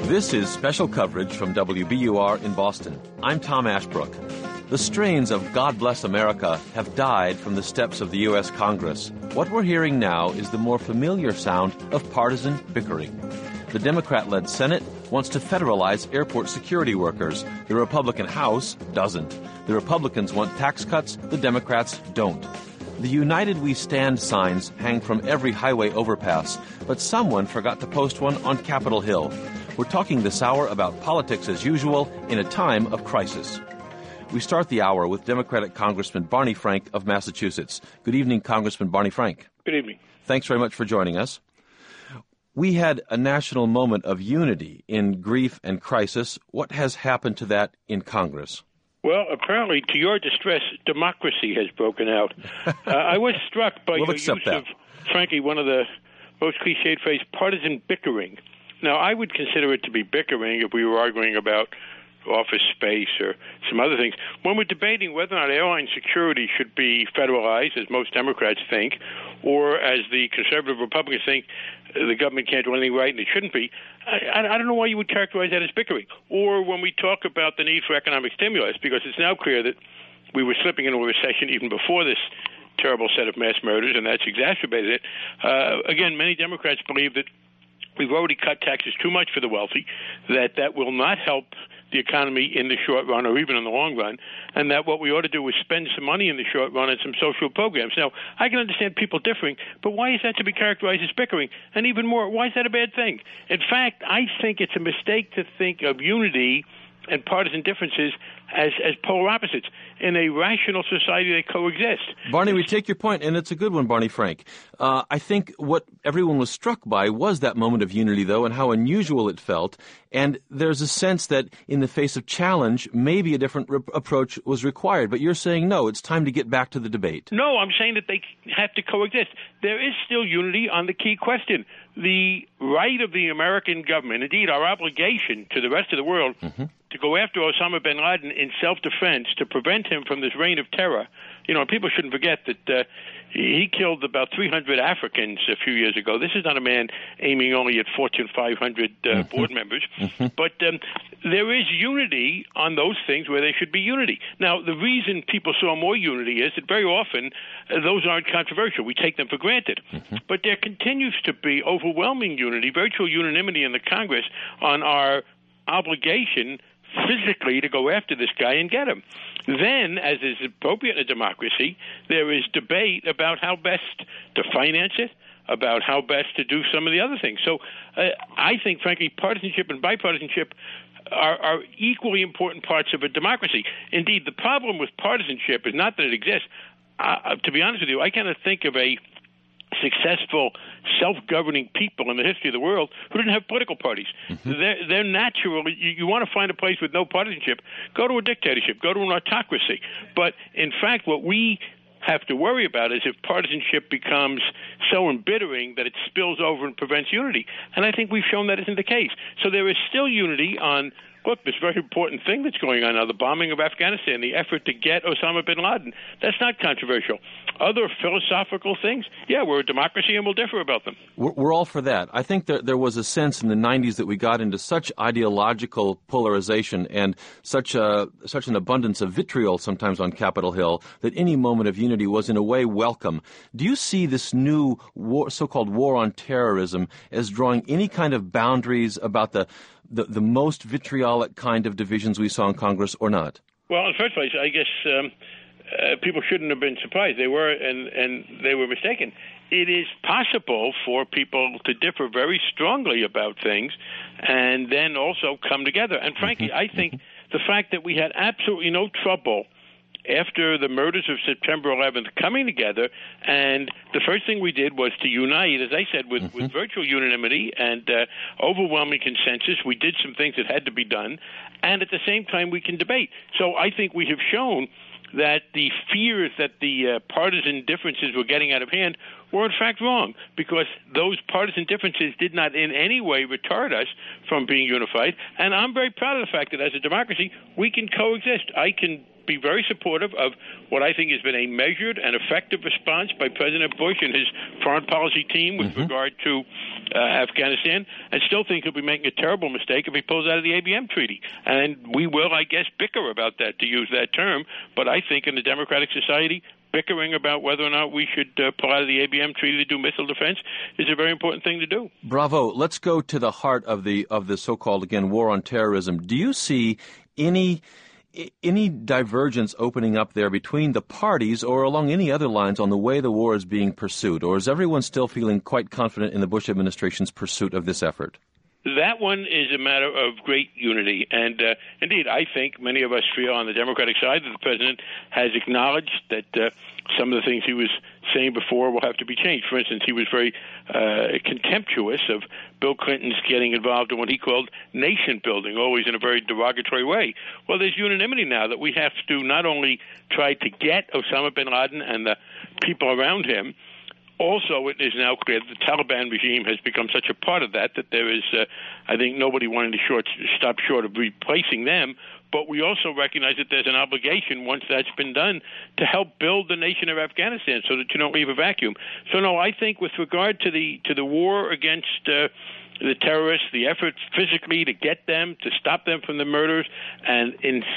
This is special coverage from WBUR in Boston. I'm Tom Ashbrook. The strains of God Bless America have died from the steps of the U.S. Congress. What we're hearing now is the more familiar sound of partisan bickering. The Democrat-led Senate wants to federalize airport security workers. The Republican House doesn't. The Republicans want tax cuts. The Democrats don't. The United We Stand signs hang from every highway overpass, but someone forgot to post one on Capitol Hill. We're talking this hour about politics as usual in a time of crisis. We start the hour with Democratic Congressman Barney Frank of Massachusetts. Good evening, Congressman Barney Frank. Good evening. Thanks very much for joining us. We had a national moment of unity in grief and crisis. What has happened to that in Congress? Well, apparently, to your distress, democracy has broken out. I was struck by your use of, frankly, one of the most cliched phrase, partisan bickering. Now, I would consider it to be bickering if we were arguing about office space or some other things. When we're debating whether or not airline security should be federalized, as most Democrats think, or as the conservative Republicans think, the government can't do anything right and it shouldn't be, I don't know why you would characterize that as bickering. Or when we talk about the need for economic stimulus, because it's now clear that we were slipping into a recession even before this terrible set of mass murders, and that's exacerbated it. Again, many Democrats believe that we've already cut taxes too much for the wealthy, that will not help the economy in the short run or even in the long run, and that what we ought to do is spend some money in the short run on some social programs. Now, I can understand people differing, but why is that to be characterized as bickering? And even more, why is that a bad thing? In fact, I think it's a mistake to think of unity and partisan differences as polar opposites. In a rational society, they coexist. Barney, we take your point, and it's a good one, Barney Frank. I think what everyone was struck by was that moment of unity, though, and how unusual it felt. And there's a sense that in the face of challenge, maybe a different approach was required. But you're saying, no, it's time to get back to the debate. No, I'm saying that they have to coexist. There is still unity on the key question. The right of the American government, indeed our obligation to the rest of the world, to go after Osama bin Laden in self-defense to prevent him from this reign of terror. You know, people shouldn't forget that he killed about 300 Africans a few years ago. This is not a man aiming only at Fortune 500 board members. But there is unity on those things where there should be unity. Now, the reason people saw more unity is that very often those aren't controversial. We take them for granted. But there continues to be overwhelming unity, virtual unanimity in the Congress on our obligation physically to go after this guy and get him. Then, as is appropriate in a democracy, there is debate about how best to finance it, about how best to do some of the other things. So I think, frankly, partisanship and bipartisanship are equally important parts of a democracy. Indeed, the problem with partisanship is not that it exists. To be honest with you, I cannot think of a successful, self-governing people in the history of the world who didn't have political parties. They're naturally, you want to find a place with no partisanship, go to a dictatorship, go to an autocracy. But in fact, what we have to worry about is if partisanship becomes so embittering that it spills over and prevents unity. And I think we've shown that isn't the case. So there is still unity on, look, this very important thing that's going on now, the bombing of Afghanistan, the effort to get Osama bin Laden. That's not controversial. Other philosophical things, yeah, we're a democracy and we'll differ about them. We're all for that. I think there was a sense in the 90s that we got into such ideological polarization and such an abundance of vitriol sometimes on Capitol Hill that any moment of unity was in a way welcome. Do you see this new so-called war on terrorism as drawing any kind of boundaries about the most vitriolic kind of divisions we saw in Congress or not? Well, in the first place, I guess people shouldn't have been surprised. They were, and they were mistaken. It is possible for people to differ very strongly about things and then also come together. And frankly, I think the fact that we had absolutely no trouble after the murders of September 11th coming together, and the first thing we did was to unite, as I said, with virtual unanimity and overwhelming consensus. We did some things that had to be done, and at the same time we can debate. So I think we have shown that the fears that the partisan differences were getting out of hand were in fact wrong, because those partisan differences did not in any way retard us from being unified. And I'm very proud of the fact that as a democracy, we can coexist. I can be very supportive of what I think has been a measured and effective response by President Bush and his foreign policy team with regard to Afghanistan, and still think he'll be making a terrible mistake if he pulls out of the ABM treaty. And we will, I guess, bicker about that, to use that term. But I think in a democratic society, bickering about whether or not we should pull out of the ABM treaty to do missile defense is a very important thing to do. Bravo. Let's go to the heart of the so-called, again, war on terrorism. Do you see any divergence opening up there between the parties or along any other lines on the way the war is being pursued? Or is everyone still feeling quite confident in the Bush administration's pursuit of this effort? That one is a matter of great unity. And indeed, I think many of us feel on the Democratic side that the president has acknowledged that some of the things he was saying before will have to be changed. For instance, he was very contemptuous of Bill Clinton's getting involved in what he called nation building, always in a very derogatory way. Well, there's unanimity now that we have to not only try to get Osama bin Laden and the people around him. Also, it is now clear that the Taliban regime has become such a part of that there is, I think, nobody wanting to stop short of replacing them. But we also recognize that there's an obligation, once that's been done, to help build the nation of Afghanistan so that you don't leave a vacuum. So, no, I think with regard to the war against the terrorists, the effort physically to get them, to stop them from the murders, and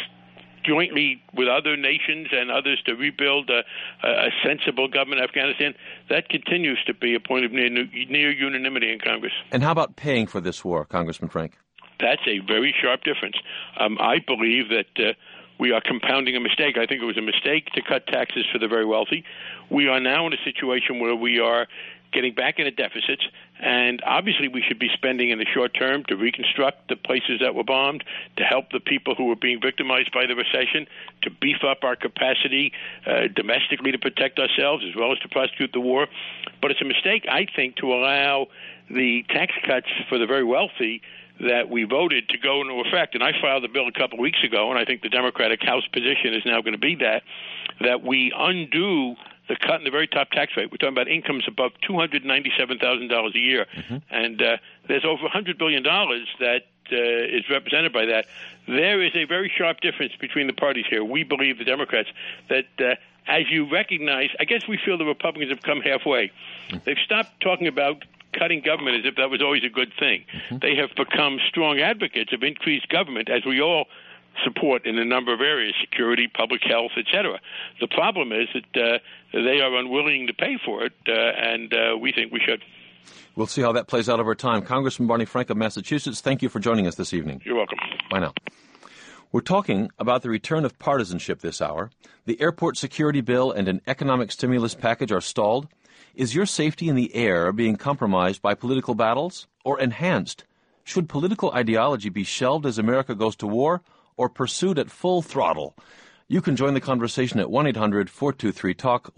jointly with other nations and others to rebuild a sensible government in Afghanistan, that continues to be a point of near unanimity in Congress. And how about paying for this war, Congressman Frank? That's a very sharp difference. I believe that we are compounding a mistake. I think it was a mistake to cut taxes for the very wealthy. We are now in a situation where we are getting back into deficits, and obviously we should be spending in the short term to reconstruct the places that were bombed, to help the people who were being victimized by the recession, to beef up our capacity domestically to protect ourselves as well as to prosecute the war. But it's a mistake, I think, to allow the tax cuts for the very wealthy that we voted to go into effect. And I filed the bill a couple of weeks ago, and I think the Democratic House position is now going to be that we undo the cut in the very top tax rate. We're talking about incomes above $297,000 a year. Mm-hmm. And there's over $100 billion that is represented by that. There is a very sharp difference between the parties here. We believe, the Democrats, that as you recognize, I guess we feel the Republicans have come halfway. Mm-hmm. They've stopped talking about cutting government as if that was always a good thing. Mm-hmm. They have become strong advocates of increased government, as we all support in a number of areas, security, public health, etc. The problem is that they are unwilling to pay for it, and we think we should. We'll see how that plays out over time. Congressman Barney Frank of Massachusetts, thank you for joining us this evening. You're welcome. Bye now. We're talking about the return of partisanship this hour. The airport security bill and an economic stimulus package are stalled. Is your safety in the air being compromised by political battles or enhanced? Should political ideology be shelved as America goes to war or pursued at full throttle? You can join the conversation at 1-800-423-TALK,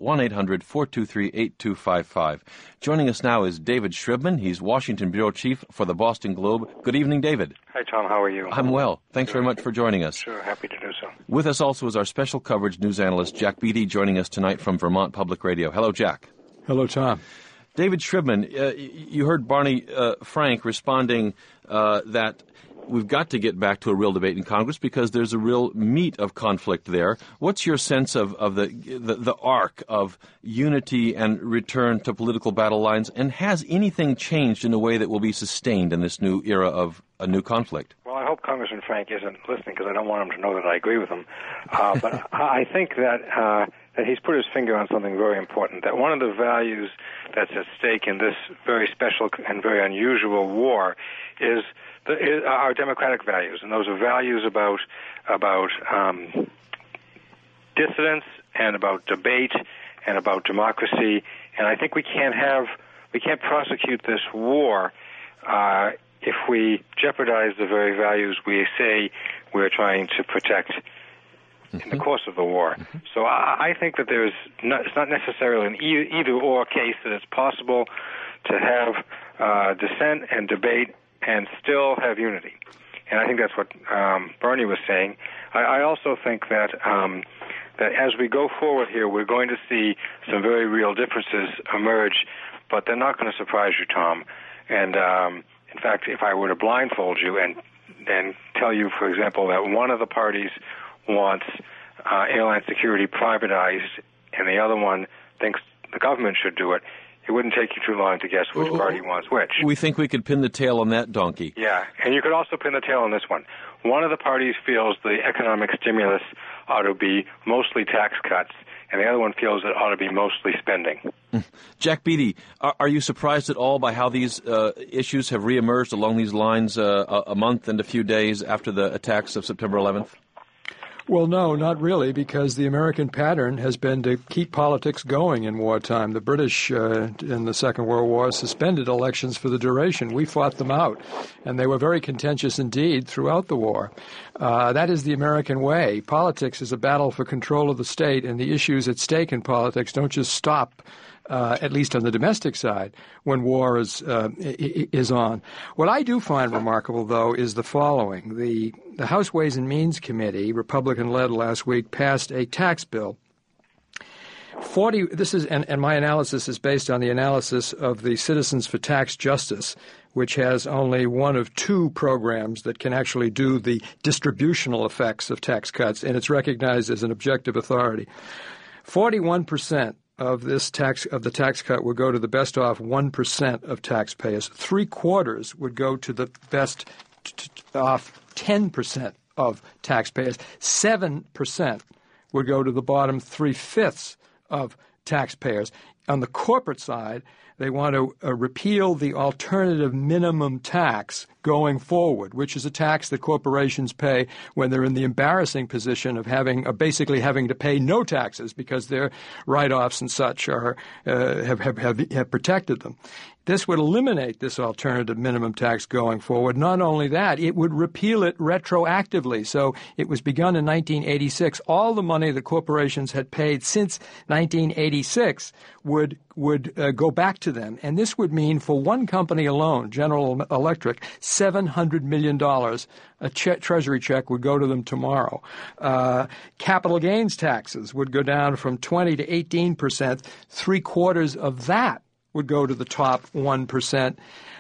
1-800-423-8255. Joining us now is David Shribman. He's Washington Bureau Chief for the Boston Globe. Good evening, David. Hi, Tom. How are you? I'm well. Thanks very much for joining us. Sure. Happy to do so. With us also is our special coverage news analyst, Jack Beatty, joining us tonight from Vermont Public Radio. Hello, Jack. Hello, Tom. David Shribman, you heard Barney Frank responding that we've got to get back to a real debate in Congress because there's a real meat of conflict there. What's your sense of the arc of unity and return to political battle lines, and has anything changed in a way that will be sustained in this new era of a new conflict? Well, I hope Congressman Frank isn't listening because I don't want him to know that I agree with him. But I think that he's put his finger on something very important, that one of the values that's at stake in this very special and very unusual war is our democratic values, and those are values about dissidence and about debate and about democracy. And I think we can't prosecute this war if we jeopardize the very values we say we're trying to protect in the course of the war. Mm-hmm. So I think that it's not necessarily an either-or case, that it's possible to have dissent and debate and still have unity. And I think that's what Bernie was saying. I also think that that as we go forward here, we're going to see some very real differences emerge, but they're not going to surprise you, Tom. And in fact, if I were to blindfold you and tell you, for example, that one of the parties wants airline security privatized and the other one thinks the government should do it, it wouldn't take you too long to guess which party wants which. We think we could pin the tail on that donkey. Yeah, and you could also pin the tail on this one. One of the parties feels the economic stimulus ought to be mostly tax cuts, and the other one feels it ought to be mostly spending. Jack Beatty, are you surprised at all by how these issues have reemerged along these lines a month and a few days after the attacks of September 11th? Well, no, not really, because the American pattern has been to keep politics going in wartime. The British in the Second World War suspended elections for the duration. We fought them out, and they were very contentious indeed throughout the war. That is the American way. Politics is a battle for control of the state, and the issues at stake in politics don't just stop at least on the domestic side, when war is on. What I do find remarkable, though, is the following. The House Ways and Means Committee, Republican-led last week, passed a tax bill. And my analysis is based on the analysis of the Citizens for Tax Justice, which has only one of two programs that can actually do the distributional effects of tax cuts, and it's recognized as an objective authority. 41% of the tax cut would go to the best off 1% of taxpayers. 3/4 would go to the best off 10% of taxpayers. 7% would go to the bottom 3/5 of taxpayers. On the corporate side, they want to repeal the alternative minimum tax going forward, which is a tax that corporations pay when they're in the embarrassing position of basically having to pay no taxes because their write-offs and such have protected them. This would eliminate this alternative minimum tax going forward. Not only that, it would repeal it retroactively. So it was begun in 1986. All the money that corporations had paid since 1986 would go back to them. And this would mean for one company alone, General Electric, $700 million. A Treasury check would go to them tomorrow. Capital gains taxes would go down from 20 to 18%. 3/4 of that would go to the top 1%.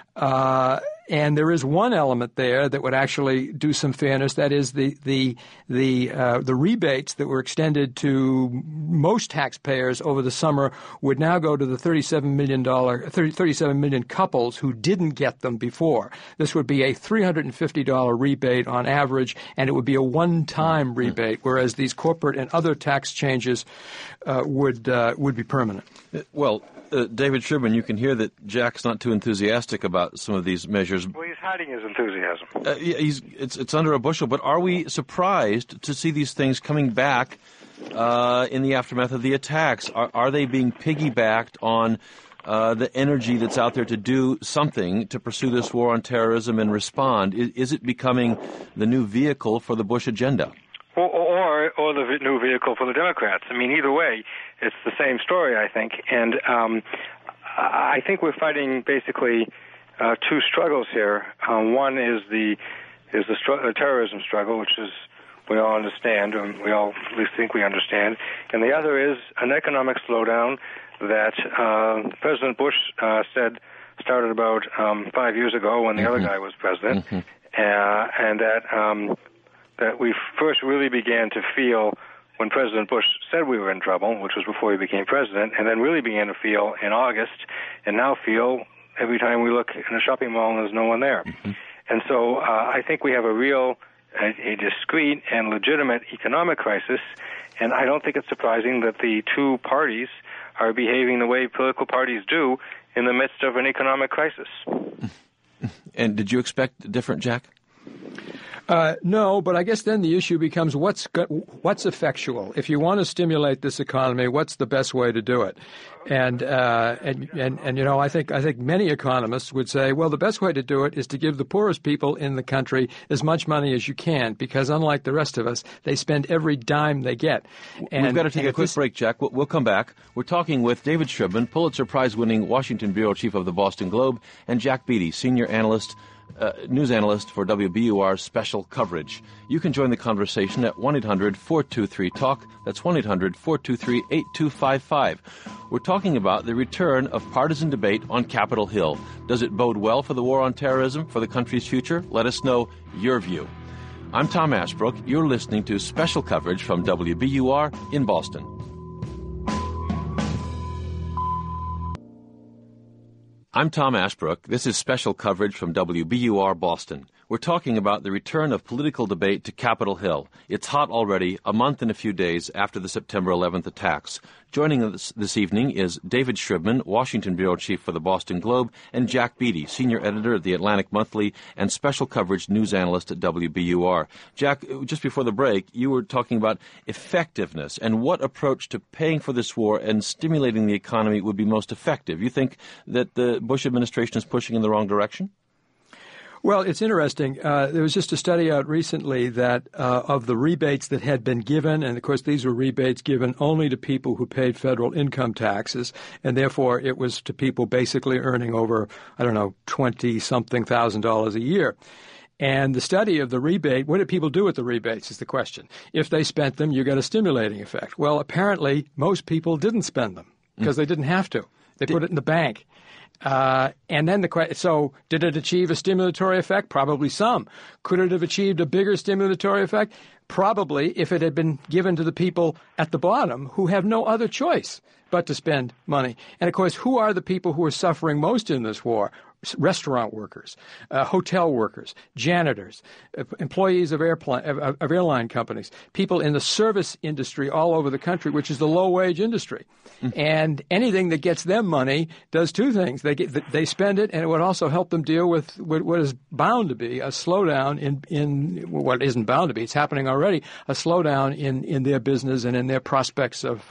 And there is one element there that would actually do some fairness. That is the rebates that were extended to most taxpayers over the summer would now go to the 37 million couples who didn't get them before. This would be a $350 rebate on average, and it would be a one-time rebate, whereas these corporate and other tax changes would be permanent. Well, David Sherman, you can hear that Jack's not too enthusiastic about some of these measures. Well, he's hiding his enthusiasm. It's under a bushel, but are we surprised to see these things coming back in the aftermath of the attacks? Are they being piggybacked on the energy that's out there to do something to pursue this war on terrorism and respond? Is it becoming the new vehicle for the Bush agenda? Or the new vehicle for the Democrats. I mean, either way, it's the same story, I think. And I think we're fighting basically two struggles here. One is the terrorism struggle, which is we all understand, and we all at least think we understand. And the other is an economic slowdown that President Bush said started about 5 years ago when the other guy was president, and that we first really began to feel when President Bush said we were in trouble, which was before he became president, and then really began to feel in August, and now feel every time we look in a shopping mall and there's no one there. And so I think we have a discrete and legitimate economic crisis, and I don't think it's surprising that the two parties are behaving the way political parties do in the midst of an economic crisis. And did you expect different, Jack? No, but I guess then the issue becomes what's effectual. If you want to stimulate this economy, what's the best way to do it? And you know, I think many economists would say, well, the best way to do it is to give the poorest people in the country as much money as you can, because unlike the rest of us, they spend every dime they get. And we've got to take a quick break, Jack. We'll come back. We're talking with David Sherman, Pulitzer Prize-winning Washington bureau chief of the Boston Globe, and Jack Beatty, senior news analyst for WBUR's special coverage. You can join the conversation at 1-800-423-TALK. That's 1-800-423-8255. We're talking about the return of partisan debate on Capitol Hill. Does it bode well for the war on terrorism, for the country's future? Let us know your view. I'm Tom Ashbrook. You're listening to special coverage from WBUR in Boston. I'm Tom Ashbrook. This is special coverage from WBUR Boston. We're talking about the return of political debate to Capitol Hill. It's hot already, a month and a few days after the September 11th attacks. Joining us this evening is David Shribman, Washington Bureau Chief for the Boston Globe, and Jack Beatty, Senior Editor at the Atlantic Monthly and Special Coverage News Analyst at WBUR. Jack, just before the break, you were talking about effectiveness and what approach to paying for this war and stimulating the economy would be most effective. You think that the Bush administration is pushing in the wrong direction? Well, it's interesting. There was just a study out recently that of the rebates that had been given, and of course these were rebates given only to people who paid federal income taxes, and therefore it was to people basically earning over, $20-something thousand a year. And the study of the rebate, what did people do with the rebates is the question. If they spent them, you got a stimulating effect. Well, apparently most people didn't spend them because they didn't have to. They put it in the bank. And then so did it achieve a stimulatory effect? Probably some. Could it have achieved a bigger stimulatory effect? Probably, if it had been given to the people at the bottom who have no other choice but to spend money. And of course, who are the people who are suffering most in this war? Restaurant workers, hotel workers, janitors, employees of airline companies, people in the service industry all over the country, which is the low-wage industry. And anything that gets them money does two things. They spend it, and it would also help them deal with what is bound to be a slowdown in what isn't bound to be. It's happening already, a slowdown in their business and in their prospects of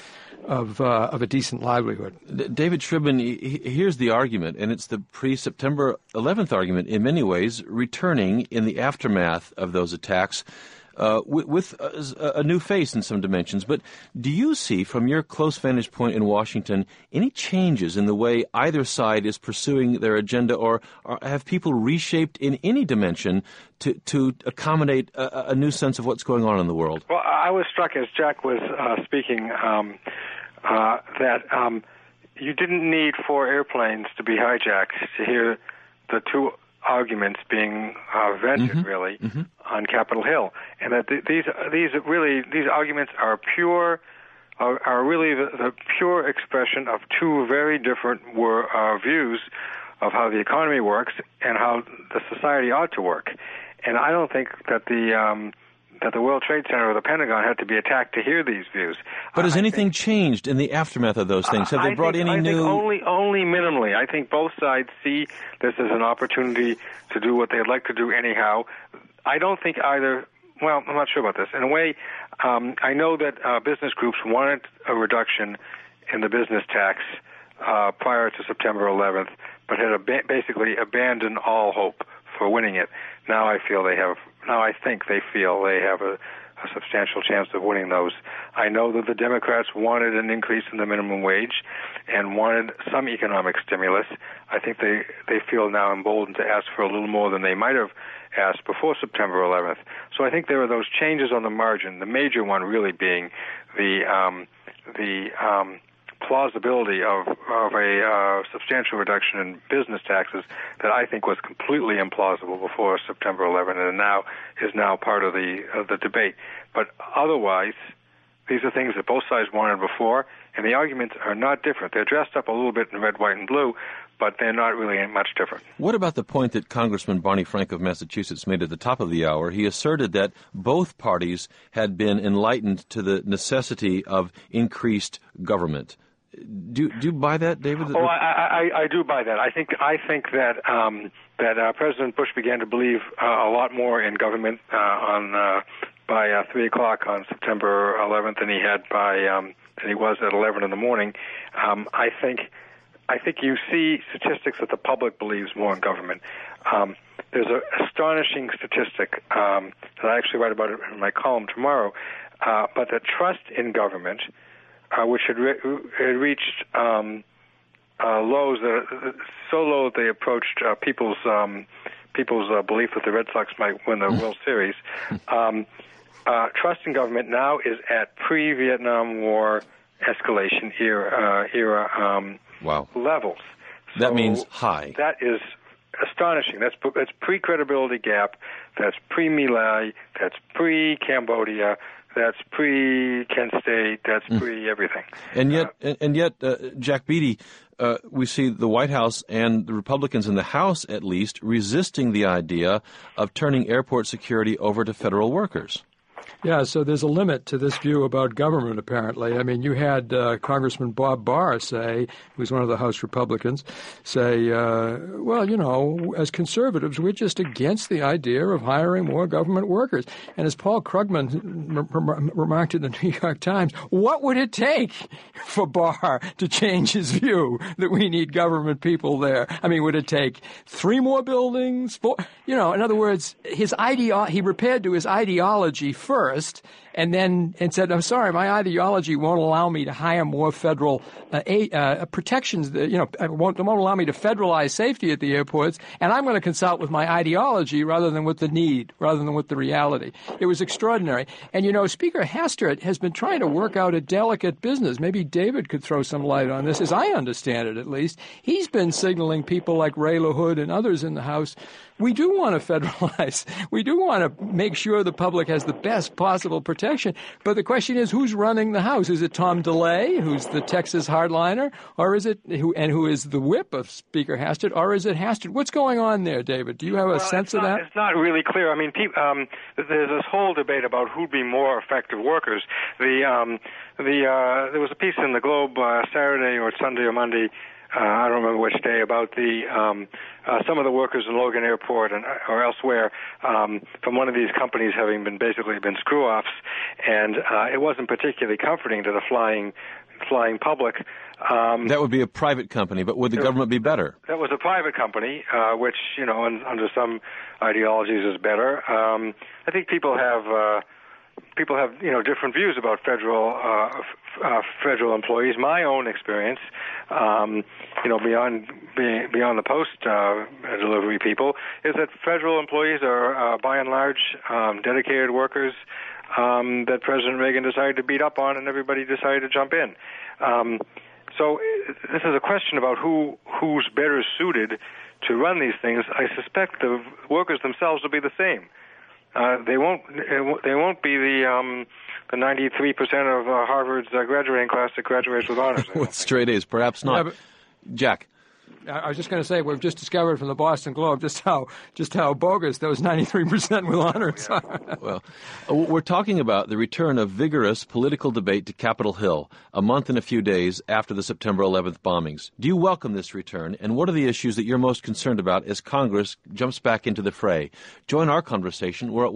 a decent livelihood. David Shribman, here's the argument, and it's the pre-September 11th argument in many ways, returning in the aftermath of those attacks with a new face in some dimensions. But do you see, from your close vantage point in Washington, any changes in the way either side is pursuing their agenda, or have people reshaped in any dimension to accommodate a new sense of what's going on in the world? Well, I was struck as Jack was speaking that you didn't need 4 airplanes to be hijacked to hear the two arguments being vented really on Capitol Hill, and that these arguments are really the pure expression of two very different views of how the economy works and how the society ought to work. And I don't think that the World Trade Center or the Pentagon had to be attacked to hear these views. But has anything changed in the aftermath of those things? Have they brought any new... I think only minimally. I think both sides see this as an opportunity to do what they'd like to do anyhow. I don't think either... Well, I'm not sure about this. In a way, I know that business groups wanted a reduction in the business tax prior to September 11th, but had basically abandoned all hope for winning it. Now I think they feel they have a substantial chance of winning those. I know that the Democrats wanted an increase in the minimum wage and wanted some economic stimulus. I think they feel now emboldened to ask for a little more than they might have asked before September 11th. So I think there are those changes on the margin, the major one really being the plausibility of a substantial reduction in business taxes that I think was completely implausible before September 11th, and is now part of the debate. But otherwise, these are things that both sides wanted before, and the arguments are not different. They're dressed up a little bit in red, white, and blue, but they're not really much different. What about the point that Congressman Barney Frank of Massachusetts made at the top of the hour? He asserted that both parties had been enlightened to the necessity of increased government. Do you buy that, David? Oh, I do buy that. I think that President Bush began to believe a lot more in government by 3 o'clock on September 11th than he had than he was at 11 in the morning. I think you see statistics that the public believes more in government. There's an astonishing statistic that I actually write about in my column tomorrow, but the trust in government, which had reached lows so low that they approached people's belief that the Red Sox might win the World Series. Trust in government now is at pre-Vietnam War escalation era levels. So that means high. That is astonishing. That's pre-credibility gap. That's pre-My Lai. That's pre-Cambodia. That's pre-Kent State. That's pre-everything. And yet, Jack Beatty, we see the White House and the Republicans in the House, at least, resisting the idea of turning airport security over to federal workers. Yeah, so there's a limit to this view about government, apparently. I mean, you had Congressman Bob Barr say, who's one of the House Republicans, say, well, you know, as conservatives, we're just against the idea of hiring more government workers. And as Paul Krugman remarked in the New York Times, what would it take for Barr to change his view that we need government people there? I mean, would it take 3 more buildings? 4? You know, in other words, he repaired to his ideology first, and said, I'm sorry, my ideology won't allow me to hire more federal protections. Won't allow me to federalize safety at the airports, and I'm going to consult with my ideology rather than with the need, rather than with the reality. It was extraordinary. And, you know, Speaker Hastert has been trying to work out a delicate business. Maybe David could throw some light on this, as I understand it at least. He's been signaling people like Ray LaHood and others in the House, we do want to federalize. We do want to make sure the public has the best possible protection. But the question is, who's running the House? Is it Tom DeLay, who's the Texas hardliner, or is it who is the whip of Speaker Hastert, or is it Hastert? What's going on there, David? Do you have a sense of that? It's not really clear. I mean, there's this whole debate about who'd be more effective workers. There was a piece in the Globe Saturday or Sunday or Monday, I don't remember which day, about some of the workers in Logan Airport or elsewhere from one of these companies having been screw-offs, and it wasn't particularly comforting to the flying public. That would be a private company, but would the government be better? That was a private company, which, you know, under some ideologies is better. I think people have you know, different views about federal employees. My own experience, you know, beyond the post delivery people, is that federal employees are by and large dedicated workers that President Reagan decided to beat up on, and everybody decided to jump in. So this is a question about who's better suited to run these things. I suspect the workers themselves will be the same. They won't be the 93% of Harvard's graduating class that graduates with honors. With straight A's, perhaps not. Yeah, Jack. I was just going to say, we've just discovered from the Boston Globe just how bogus those 93% with honors are. Well, we're talking about the return of vigorous political debate to Capitol Hill a month and a few days after the September 11th bombings. Do you welcome this return, and what are the issues that you're most concerned about as Congress jumps back into the fray? Join our conversation. We're at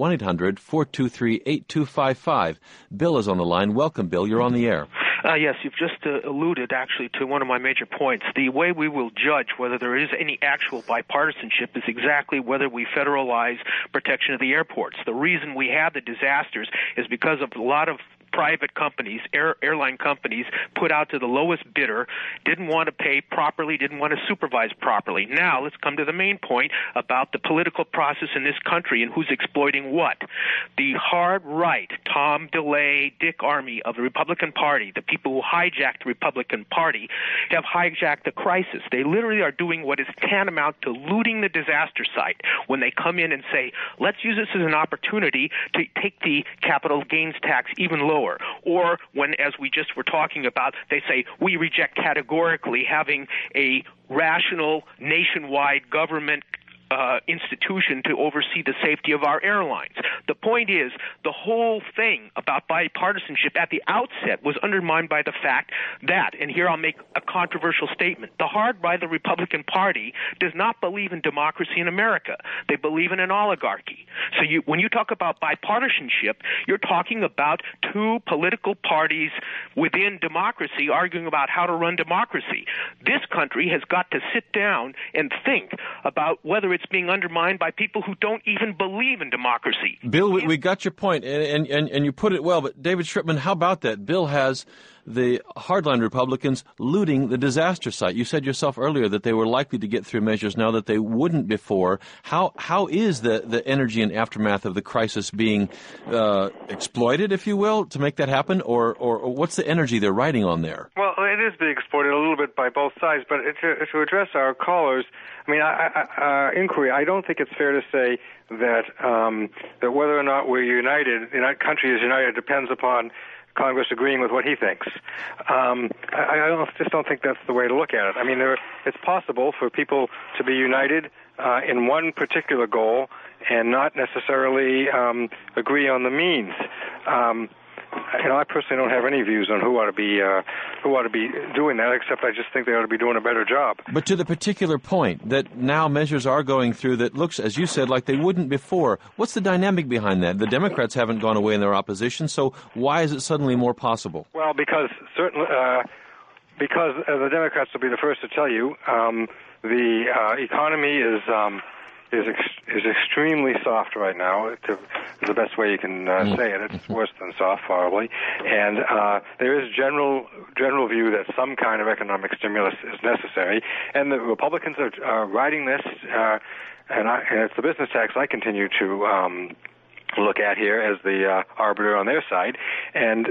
1-800-423-8255. Bill is on the line. Welcome, Bill. You're on the air. Yes, you've just alluded, actually, to one of my major points. The way we will judge whether there is any actual bipartisanship is exactly whether we federalize protection of the airports. The reason we have the disasters is because of a lot of private companies, airline companies, put out to the lowest bidder, didn't want to pay properly, didn't want to supervise properly. Now, let's come to the main point about the political process in this country and who's exploiting what. The hard right, Tom DeLay, Dick Armey of the Republican Party, the people who hijacked the Republican Party, have hijacked the crisis. They literally are doing what is tantamount to looting the disaster site when they come in and say, let's use this as an opportunity to take the capital gains tax even lower. Or when, as we just were talking about, they say, we reject categorically having a rational nationwide government institution to oversee the safety of our airlines. The point is, the whole thing about bipartisanship at the outset was undermined by the fact that, and here I'll make a controversial statement, the hard right of the Republican Party does not believe in democracy in America. They believe in an oligarchy. So when you talk about bipartisanship, you're talking about two political parties within democracy arguing about how to run democracy. This country has got to sit down and think about whether it's being undermined by people who don't even believe in democracy. Bill, we got your point, and you put it well, but David Schrittman, how about that? Bill has the hardline Republicans looting the disaster site. You said yourself earlier that they were likely to get through measures now that they wouldn't before. How is the energy and aftermath of the crisis being exploited, if you will, to make that happen? Or what's the energy they're riding on there? Well, it is being exploited a little bit by both sides, but to address our callers, I mean, inquiry, I don't think it's fair to say that that whether or not we're united, the country is united, depends upon Congress agreeing with what he thinks. I just don't think that's the way to look at it. I mean, it's possible for people to be united in one particular goal and not necessarily agree on the means. I personally don't have any views on who ought to be doing that, except I just think they ought to be doing a better job. But to the particular point that now measures are going through that looks, as you said, like they wouldn't before, what's the dynamic behind that? The Democrats haven't gone away in their opposition, so why is it suddenly more possible? Well, because certainly because the Democrats will be the first to tell you the economy is extremely soft right now. The best way you can say it. It's worse than soft, probably. And there is general view that some kind of economic stimulus is necessary. And the Republicans are riding this, and it's the business tax I continue to look at here as the arbiter on their side, and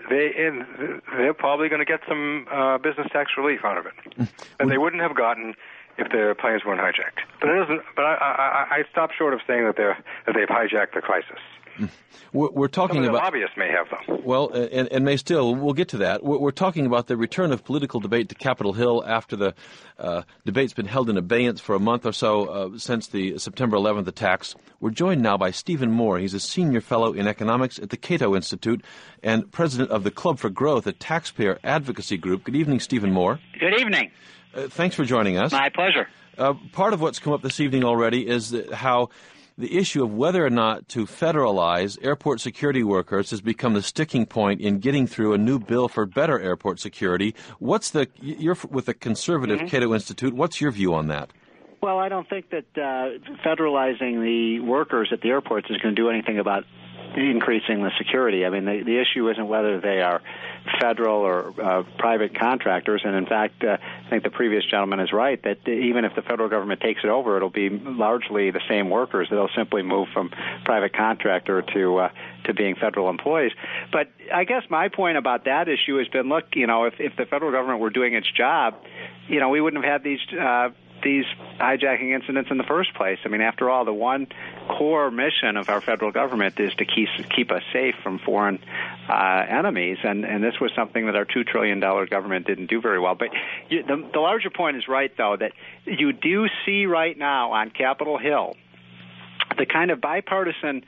they're probably going to get some business tax relief out of it that they wouldn't have gotten if their planes weren't hijacked. But it doesn't. But I stop short of saying that they've hijacked the crisis. We're talking about lobbyists may have them. Well, and may still. We'll get to that. We're talking about the return of political debate to Capitol Hill after the debate's been held in abeyance for a month or so since the September 11th attacks. We're joined now by Stephen Moore. He's a senior fellow in economics at the Cato Institute and president of the Club for Growth, a taxpayer advocacy group. Good evening, Stephen Moore. Good evening. Thanks for joining us. My pleasure. Part of what's come up this evening already is how the issue of whether or not to federalize airport security workers has become the sticking point in getting through a new bill for better airport security. You're with the conservative Cato Institute. What's your view on that? Well, I don't think that federalizing the workers at the airports is going to do anything about increasing the security. I mean, the issue isn't whether they are federal or private contractors, and in fact, I think the previous gentleman is right that even if the federal government takes it over, it'll be largely the same workers. They'll simply move from private contractor to being federal employees. But I guess my point about that issue has been, look, if the federal government were doing its job, we wouldn't have had these hijacking incidents in the first place. I mean, after all, the one core mission of our federal government is to keep us safe from foreign enemies, and this was something that our $2 trillion government didn't do very well. But the larger point is right, though, that you do see right now on Capitol Hill the kind of bipartisan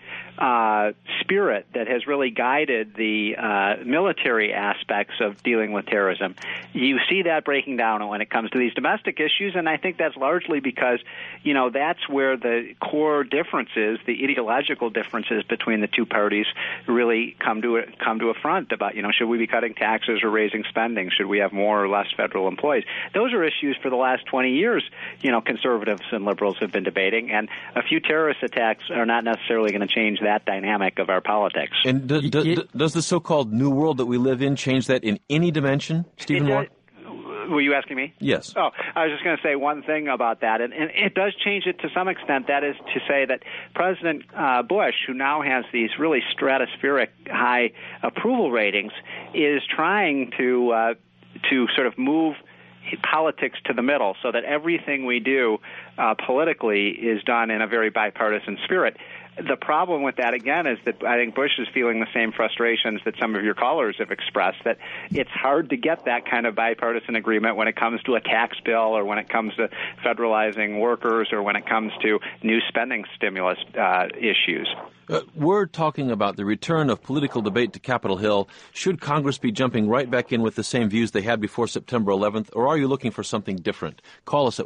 spirit that has really guided the military aspects of dealing with terrorism. You see that breaking down when it comes to these domestic issues, and I think that's largely because, that's where the core differences, the ideological differences between the two parties really come to a front about, should we be cutting taxes or raising spending? Should we have more or less federal employees? Those are issues for the last 20 years, conservatives and liberals have been debating, and a few terrorist attacks are not necessarily going to change that dynamic of our politics. And does the so-called new world that we live in change that in any dimension, Stephen Moore? Were you asking me? Yes. Oh, I was just going to say one thing about that, and it does change it to some extent. That is to say that President Bush, who now has these really stratospheric high approval ratings, is trying to sort of move politics to the middle so that everything we do politically is done in a very bipartisan spirit. The problem with that, again, is that I think Bush is feeling the same frustrations that some of your callers have expressed, that it's hard to get that kind of bipartisan agreement when it comes to a tax bill or when it comes to federalizing workers or when it comes to new spending stimulus issues. We're talking about the return of political debate to Capitol Hill. Should Congress be jumping right back in with the same views they had before September 11th, or are you looking for something different? Call us at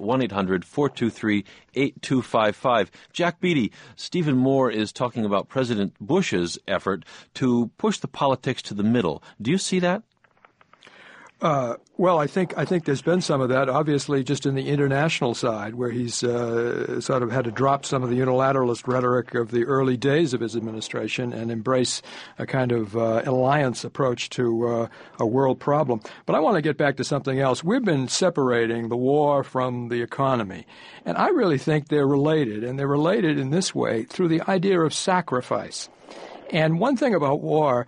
1-800-423-8255. Jack Beatty, Stephen Moore is talking about President Bush's effort to push the politics to the middle. Do you see that? Well, I think there's been some of that, obviously, just in the international side, where he's sort of had to drop some of the unilateralist rhetoric of the early days of his administration and embrace a kind of alliance approach to a world problem. But I want to get back to something else. We've been separating the war from the economy, and I really think they're related, and they're related in this way through the idea of sacrifice. And one thing about war,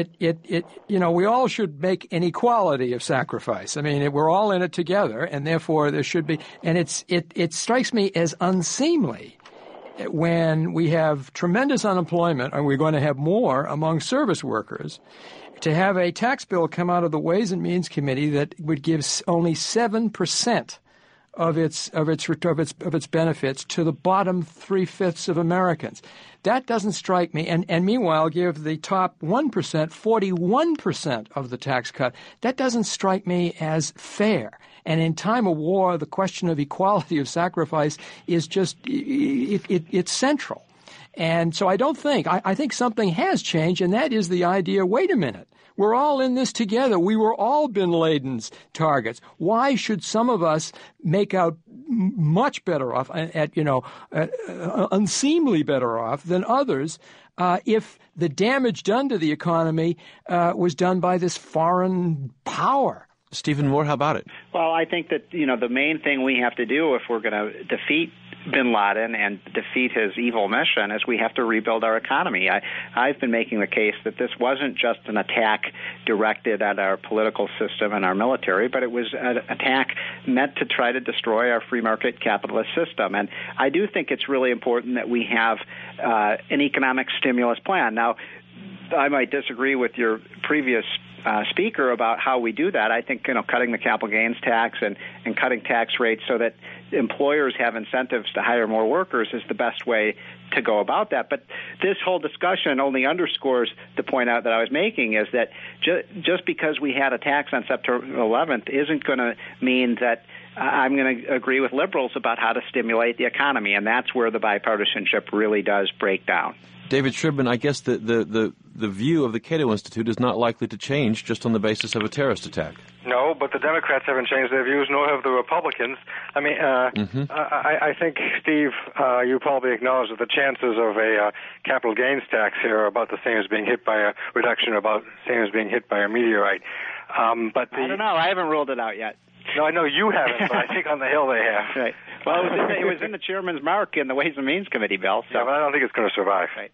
we all should make an equality of sacrifice. I mean, we're all in it together, and therefore there should be. And it strikes me as unseemly when we have tremendous unemployment, and we're going to have more among service workers, to have a tax bill come out of the Ways and Means Committee that would give only 7% of its benefits to the bottom 3/5 of Americans. That doesn't strike me. And meanwhile, give the top 1% 41% of the tax cut. That doesn't strike me as fair. And in time of war, the question of equality of sacrifice is just it's central. And so I think something has changed, and that is the idea, wait a minute, we're all in this together. We were all bin Laden's targets. Why should some of us make out much better off, unseemly better off than others, if the damage done to the economy was done by this foreign power? Stephen Moore, how about it? Well, I think that, the main thing we have to do if we're going to defeat bin Laden and defeat his evil mission is we have to rebuild our economy. I've been making the case that this wasn't just an attack directed at our political system and our military, but it was an attack meant to try to destroy our free market capitalist system. And I do think it's really important that we have an economic stimulus plan. Now, I might disagree with your previous speaker about how we do that. I think cutting the capital gains tax and cutting tax rates so that employers have incentives to hire more workers is the best way to go about that. But this whole discussion only underscores the point out that I was making, is that just because we had a tax on September 11th isn't going to mean that I'm going to agree with liberals about how to stimulate the economy, and that's where the bipartisanship really does break down. David Shribman, I guess the view of the Cato Institute is not likely to change just on the basis of a terrorist attack. No, but the Democrats haven't changed their views, nor have the Republicans. I mean, I think, Steve, you probably acknowledge that the chances of a capital gains tax here are about the same as being hit by a reduction, about the same as being hit by a meteorite. But I don't know. I haven't ruled it out yet. No, I know you haven't, but I think on the Hill they have. Right. Well, it was in the chairman's mark in the Ways and Means Committee, Bill. So. Yeah, but I don't think it's going to survive. Right.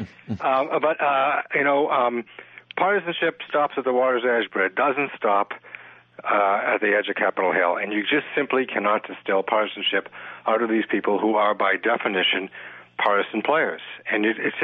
Partisanship stops at the water's edge, but it doesn't stop at the edge of Capitol Hill. And you just simply cannot distill partisanship out of these people who are, by definition, partisan players. And it's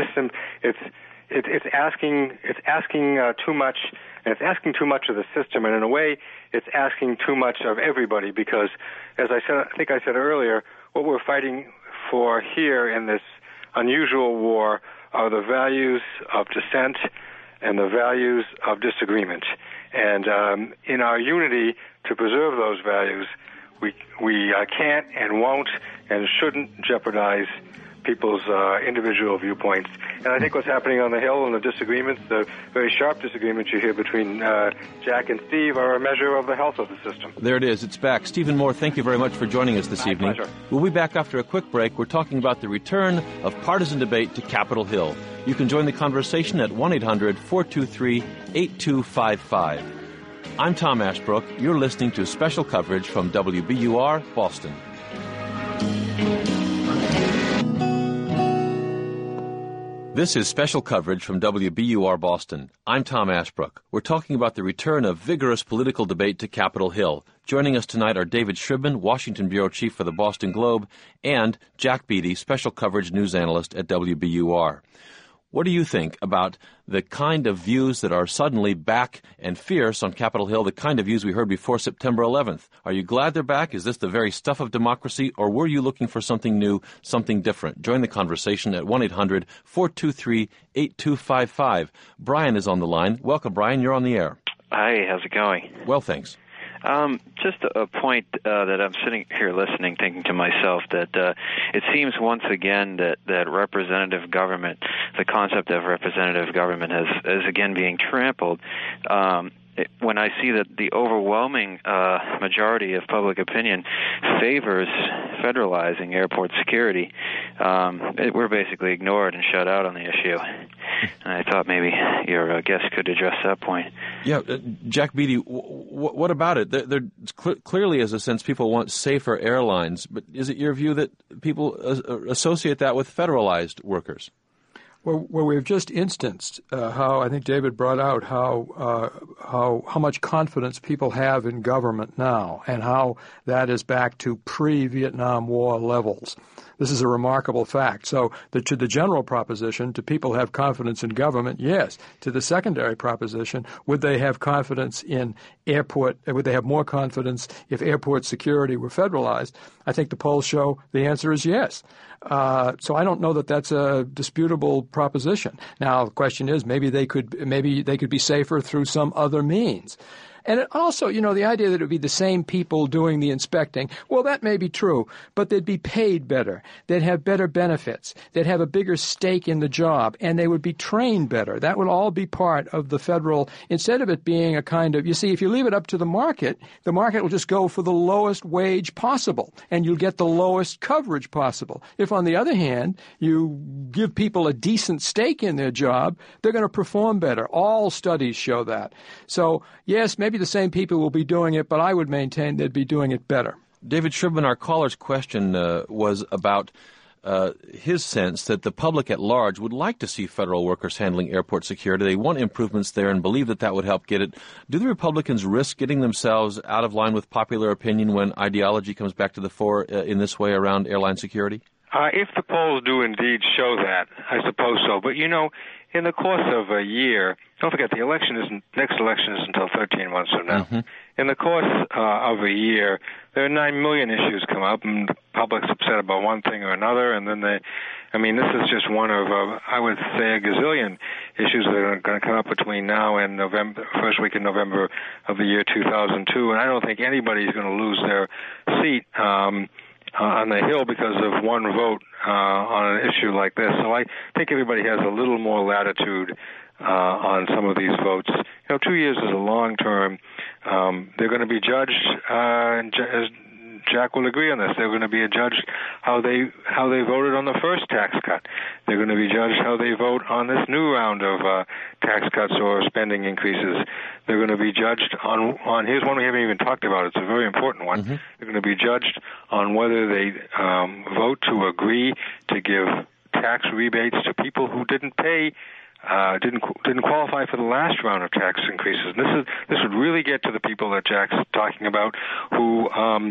asking too much. And it's asking too much of the system, and in a way, it's asking too much of everybody because, as I think I said earlier, what we're fighting for here in this unusual war are the values of dissent and the values of disagreement. And in our unity to preserve those values, we can't and won't and shouldn't jeopardize people's individual viewpoints. And I think what's happening on the Hill and the disagreements, the very sharp disagreements you hear between Jack and Steve, are a measure of the health of the system. There it is. It's back. Stephen Moore, thank you very much for joining us this evening. Pleasure. We'll be back after a quick break. We're talking about the return of partisan debate to Capitol Hill. You can join the conversation at 1-800-423-8255. I'm Tom Ashbrook. You're listening to special coverage from WBUR, Boston. This is special coverage from WBUR Boston. I'm Tom Ashbrook. We're talking about the return of vigorous political debate to Capitol Hill. Joining us tonight are David Shribman, Washington Bureau Chief for the Boston Globe, and Jack Beatty, special coverage news analyst at WBUR. What do you think about the kind of views that are suddenly back and fierce on Capitol Hill, the kind of views we heard before September 11th? Are you glad they're back? Is this the very stuff of democracy, or were you looking for something new, something different? Join the conversation at 1-800-423-8255. Brian is on the line. Welcome, Brian. You're on the air. Hi, how's it going? Well, thanks. Just a point that I'm sitting here listening, thinking to myself that it seems once again that representative government, the concept of representative government is again being trampled. When I see that the overwhelming majority of public opinion favors federalizing airport security, we're basically ignored and shut out on the issue. And I thought maybe your guest could address that point. Yeah, Jack Beatty, what about it? There clearly is a sense people want safer airlines, but is it your view that people associate that with federalized workers? Well, we've just instanced how I think David brought out how much confidence people have in government now, and how that is back to pre-Vietnam War levels. This is a remarkable fact. So to the general proposition, do people have confidence in government? Yes. To the secondary proposition, would they have confidence in would they have more confidence if airport security were federalized? I think the polls show the answer is yes. So I don't know that that's a disputable proposition. Now, the question is, maybe they could be safer through some other means. And also, the idea that it would be the same people doing the inspecting, well, that may be true, but they'd be paid better. They'd have better benefits. They'd have a bigger stake in the job, and they would be trained better. That would all be part of the federal, instead of it being a kind of, you see, if you leave it up to the market will just go for the lowest wage possible, and you'll get the lowest coverage possible. If, on the other hand, you give people a decent stake in their job, they're going to perform better. All studies show that. So, yes, maybe the same people will be doing it, but I would maintain they'd be doing it better. David Shribman, our caller's question was about his sense that the public at large would like to see federal workers handling airport security. They want improvements there and believe that would help get it. Do the Republicans risk getting themselves out of line with popular opinion when ideology comes back to the fore in this way around airline security? If the polls do indeed show that, I suppose so. But, in the course of a year, don't forget the next election isn't until 13 months from now. Mm-hmm. In the course of a year, there are 9 million issues come up, and the public's upset about one thing or another, and then this is just one of, I would say, a gazillion issues that are going to come up between now and November, first week in November of the year 2002, and I don't think anybody's going to lose their seat on the Hill because of one vote on an issue like this. So I think everybody has a little more latitude on some of these votes. 2 years is a long term. They're going to be judged, as Jack will agree on this. They're going to be judged how they voted on the first tax cut. They're going to be judged how they vote on this new round of tax cuts or spending increases. They're going to be judged on here's one we haven't even talked about. It's a very important one. Mm-hmm. They're going to be judged on whether they vote to agree to give tax rebates to people who didn't pay. Didn't qualify for the last round of tax increases. This would really get to the people that Jack's talking about, who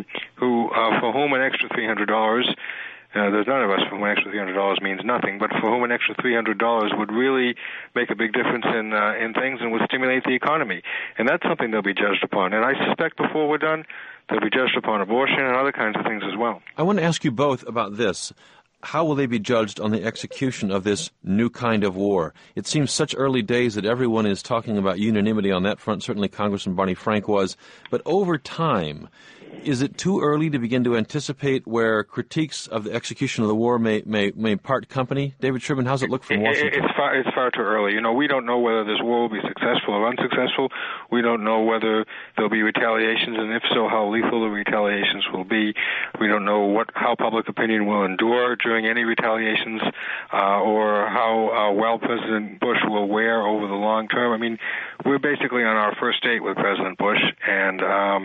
for whom an extra $300. There's none of us for whom an extra $300 means nothing, but for whom an extra $300 would really make a big difference in things and would stimulate the economy. And that's something they'll be judged upon. And I suspect before we're done, they'll be judged upon abortion and other kinds of things as well. I want to ask you both about this. How will they be judged on the execution of this new kind of war? It seems such early days that everyone is talking about unanimity on that front. Certainly Congressman Barney Frank was. But over time, is it too early to begin to anticipate where critiques of the execution of the war may part company? David Shribman, how's it look from Washington? It's far too early. We don't know whether this war will be successful or unsuccessful. We don't know whether there'll be retaliations, and if so, how lethal the retaliations will be. We don't know how public opinion will endure during any retaliations, or how well President Bush will wear over the long term. We're basically on our first date with President Bush, and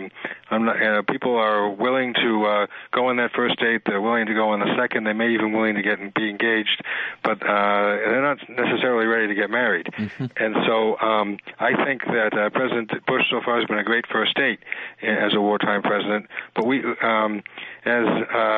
people are willing to go on that first date. They're willing to go on the second. They may even willing to be engaged, but they're not necessarily ready to get married. Mm-hmm. And so I think that President Bush so far has been a great first date as a wartime president. But we, as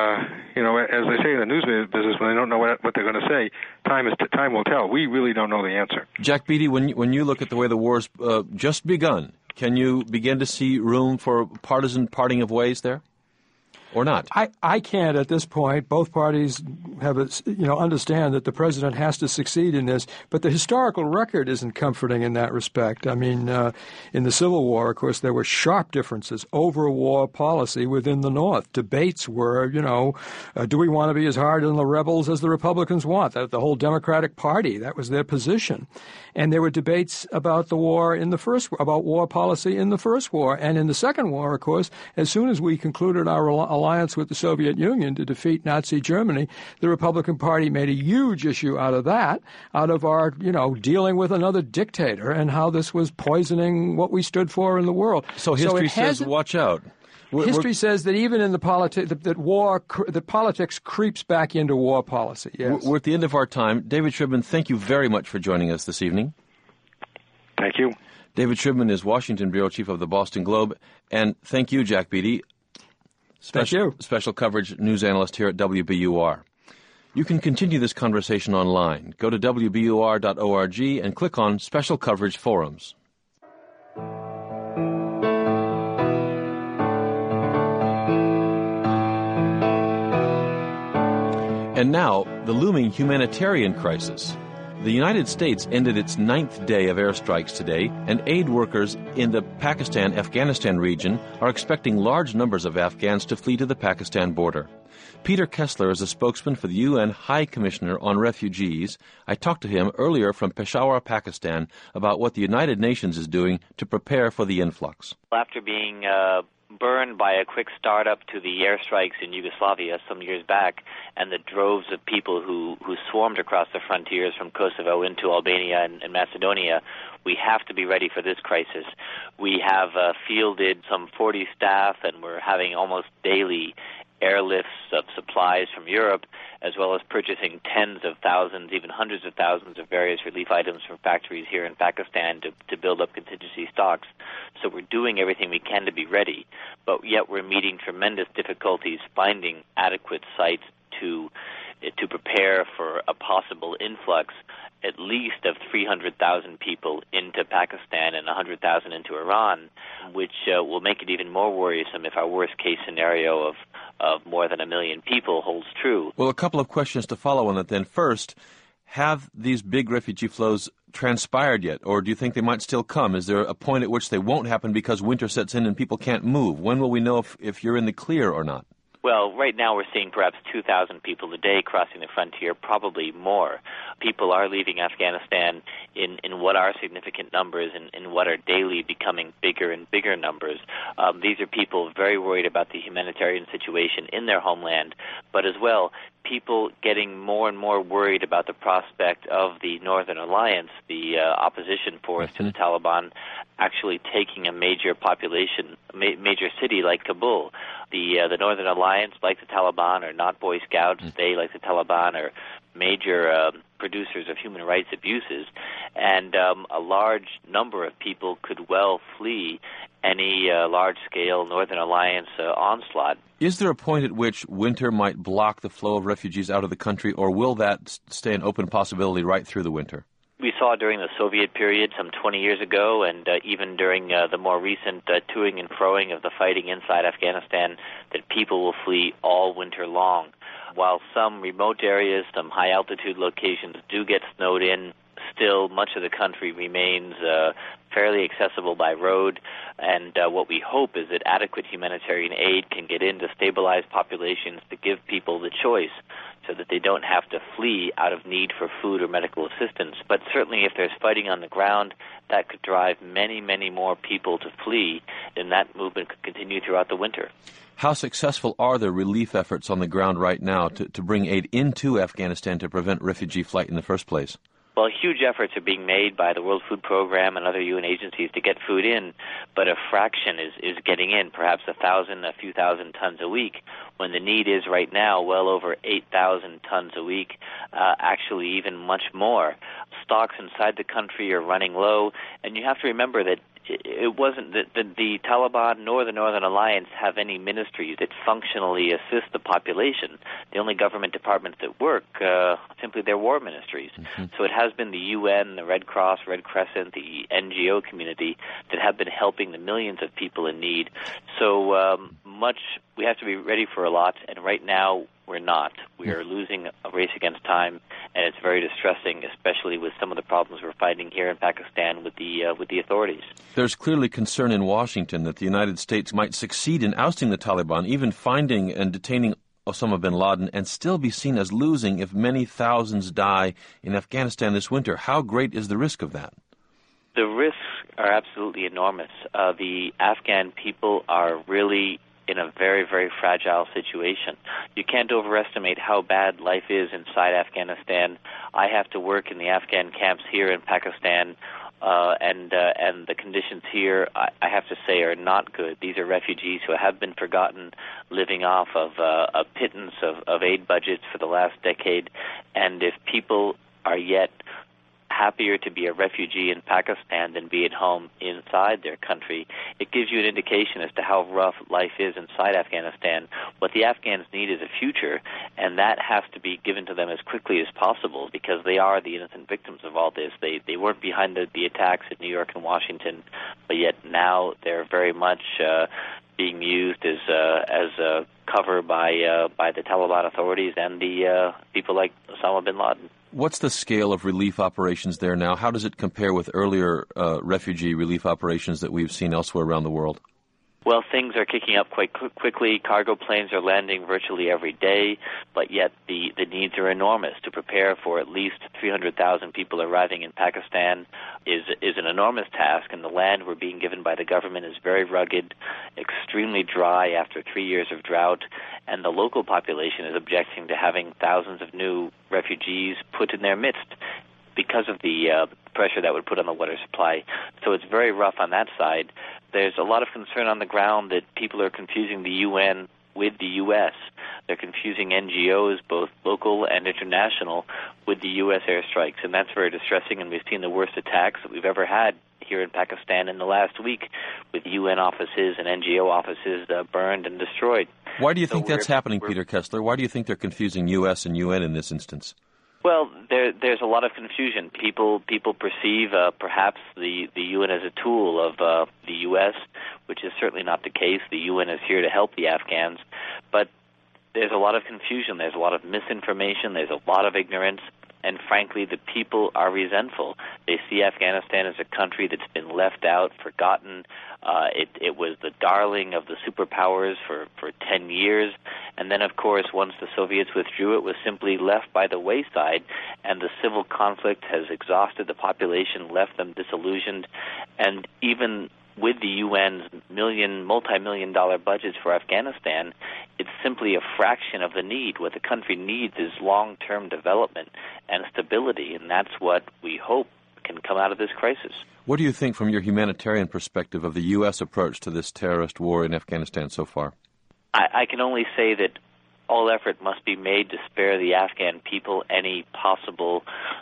they say in the news business, when they don't know what they're going to say, time will tell. We really don't know the answer. Jack Beatty, when you look at the way the war's just begun, can you begin to see room for partisan parting of ways there, or not? I can't at this point. Both parties have understand that the president has to succeed in this, but the historical record isn't comforting in that respect. In the Civil War, of course, there were sharp differences over war policy within the North. Debates were, do we want to be as hard on the rebels as the Republicans want? The whole Democratic Party, that was their position. And there were debates about about war policy in the First War. And in the Second War, of course, as soon as we concluded our alliance with the Soviet Union to defeat Nazi Germany, the Republican Party made a huge issue out of that, out of our, dealing with another dictator and how this was poisoning what we stood for in the world. So history says, watch out. History says that even in the politics creeps back into war policy. Yes. We're at the end of our time. David Shribman, thank you very much for joining us this evening. Thank you. David Shribman is Washington Bureau Chief of the Boston Globe. And thank you, Jack Beatty. Thank you. Special coverage news analyst here at WBUR. You can continue this conversation online. Go to wbur.org and click on Special Coverage Forums. And now, the looming humanitarian crisis. The United States ended its 9th day of airstrikes today, and aid workers in the Pakistan-Afghanistan region are expecting large numbers of Afghans to flee to the Pakistan border. Peter Kessler is a spokesman for the UN High Commissioner on Refugees. I talked to him earlier from Peshawar, Pakistan, about what the United Nations is doing to prepare for the influx. After being burned by a quick startup to the airstrikes in Yugoslavia some years back, and the droves of people who swarmed across the frontiers from Kosovo into Albania and Macedonia, we have to be ready for this crisis. We have fielded some 40 staff, and we're having almost daily airlifts of supplies from Europe, as well as purchasing tens of thousands, even hundreds of thousands of various relief items from factories here in Pakistan to build up contingency stocks. So we're doing everything we can to be ready, but yet we're meeting tremendous difficulties finding adequate sites to prepare for a possible influx, at least of 300,000 people into Pakistan and 100,000 into Iran, which will make it even more worrisome if our worst-case scenario of more than 1 million people holds true. Well, a couple of questions to follow on that then. First, have these big refugee flows transpired yet, or do you think they might still come? Is there a point at which they won't happen because winter sets in and people can't move? When will we know if you're in the clear or not? Well, right now we're seeing perhaps 2,000 people a day crossing the frontier, probably more. People are leaving Afghanistan in what are significant numbers and in what are daily becoming bigger and bigger numbers. These are people very worried about the humanitarian situation in their homeland, but as well, people getting more and more worried about the prospect of the Northern Alliance, the opposition force to the Taliban, actually taking a major major city like Kabul. The Northern Alliance, like the Taliban, are not Boy Scouts. They, like the Taliban, are major producers of human rights abuses, and a large number of people could well flee any large-scale Northern Alliance onslaught. Is there a point at which winter might block the flow of refugees out of the country, or will that stay an open possibility right through the winter? We saw during the Soviet period some 20 years ago, and even during the more recent toing and froing of the fighting inside Afghanistan, that people will flee all winter long. While some remote areas, some high-altitude locations do get snowed in, still much of the country remains fairly accessible by road, and what we hope is that adequate humanitarian aid can get in to stabilize populations, to give people the choice so that they don't have to flee out of need for food or medical assistance. But certainly if there's fighting on the ground, that could drive many, many more people to flee, and that movement could continue throughout the winter. How successful are the relief efforts on the ground right now to bring aid into Afghanistan to prevent refugee flight in the first place? Well, huge efforts are being made by the World Food Program and other UN agencies to get food in, but a fraction is getting in, perhaps a few thousand tons a week, when the need is right now well over 8,000 tons a week, actually even much more. Stocks inside the country are running low, and you have to remember that it wasn't that the Taliban nor the Northern Alliance have any ministries that functionally assist the population. The only government departments that work, simply their war ministries. So it has been the UN, the Red Cross, Red Crescent, the NGO community that have been helping the millions of people in need. So we have to be ready for a lot, and right now we're not. We are losing a race against time, and it's very distressing, especially with some of the problems we're finding here in Pakistan with the authorities. There's clearly concern in Washington that the United States might succeed in ousting the Taliban, even finding and detaining Osama bin Laden, and still be seen as losing if many thousands die in Afghanistan this winter. How great is the risk of that? The risks are absolutely enormous. The Afghan people are really in a very, very fragile situation. You can't overestimate how bad life is inside Afghanistan. I have to work in the Afghan camps here in Pakistan, and the conditions here, I have to say, are not good. These are refugees who have been forgotten, living off of a pittance of aid budgets for the last decade, and if people are yet happier to be a refugee in Pakistan than be at home inside their country. It gives you an indication as to how rough life is inside Afghanistan. What the Afghans need is a future, and that has to be given to them as quickly as possible because they are the innocent victims of all this. They weren't behind the attacks in New York and Washington, but yet now they're very much being used as a cover by the Taliban authorities and the people like Osama bin Laden. What's the scale of relief operations there now? How does it compare with earlier refugee relief operations that we've seen elsewhere around the world? Well, things are kicking up quite quickly. Cargo planes are landing virtually every day, but yet the needs are enormous. To prepare for at least 300,000 people arriving in Pakistan is an enormous task, and the land we're being given by the government is very rugged, extremely dry after 3 years of drought, and the local population is objecting to having thousands of new refugees put in their midst because of the pressure that would put on the water supply. So it's very rough on that side. There's a lot of concern on the ground that people are confusing the UN with the U.S. They're confusing NGOs, both local and international, with the U.S. airstrikes, and that's very distressing, and we've seen the worst attacks that we've ever had here in Pakistan in the last week, with UN offices and NGO offices burned and destroyed. Why do you think that's happening, Peter Kessler? Why do you think they're confusing U.S. and UN in this instance? Well, there's a lot of confusion. People perceive perhaps the UN as a tool of the U.S., which is certainly not the case. The UN is here to help the Afghans, but there's a lot of confusion. There's a lot of misinformation. There's a lot of ignorance. And frankly, the people are resentful. They see Afghanistan as a country that's been left out, forgotten. It was the darling of the superpowers for 10 years. And then, of course, once the Soviets withdrew, it was simply left by the wayside. And the civil conflict has exhausted the population, left them disillusioned. And even with the UN's multi-million-dollar budgets for Afghanistan, it's simply a fraction of the need. What the country needs is long-term development and stability, and that's what we hope can come out of this crisis. What do you think from your humanitarian perspective of the U.S. approach to this terrorist war in Afghanistan so far? I can only say that all effort must be made to spare the Afghan people any possible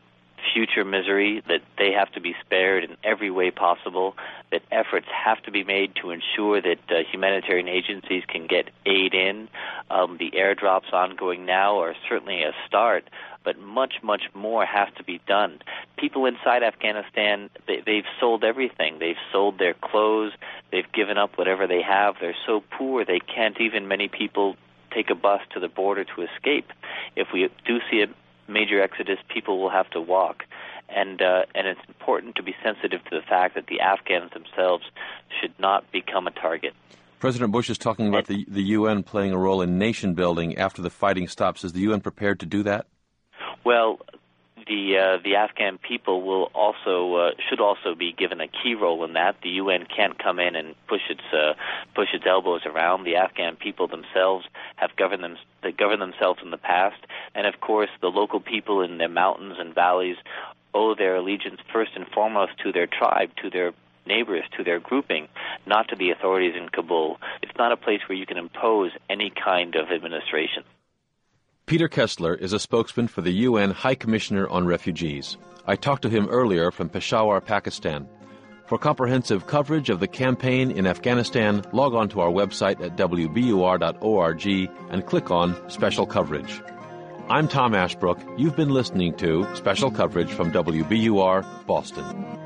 future misery, that they have to be spared in every way possible, that efforts have to be made to ensure that humanitarian agencies can get aid in. The airdrops ongoing now are certainly a start, but much, much more has to be done. People inside Afghanistan, they've sold everything. They've sold their clothes. They've given up whatever they have. They're so poor they can't even, many people, take a bus to the border to escape. If we do see a major exodus, people will have to walk. And it's important to be sensitive to the fact that the Afghans themselves should not become a target. President Bush is talking about the UN playing a role in nation building after the fighting stops. Is the UN prepared to do that? Well, the Afghan people will should also be given a key role in that. The UN can't come in and push its elbows around. The Afghan people themselves have governed themselves in the past, and of course, the local people in their mountains and valleys owe their allegiance first and foremost to their tribe, to their neighbors, to their grouping, not to the authorities in Kabul. It's not a place where you can impose any kind of administration. Peter Kessler is a spokesman for the UN High Commissioner on Refugees. I talked to him earlier from Peshawar, Pakistan. For comprehensive coverage of the campaign in Afghanistan, log on to our website at wbur.org and click on Special Coverage. I'm Tom Ashbrook. You've been listening to Special Coverage from WBUR, Boston.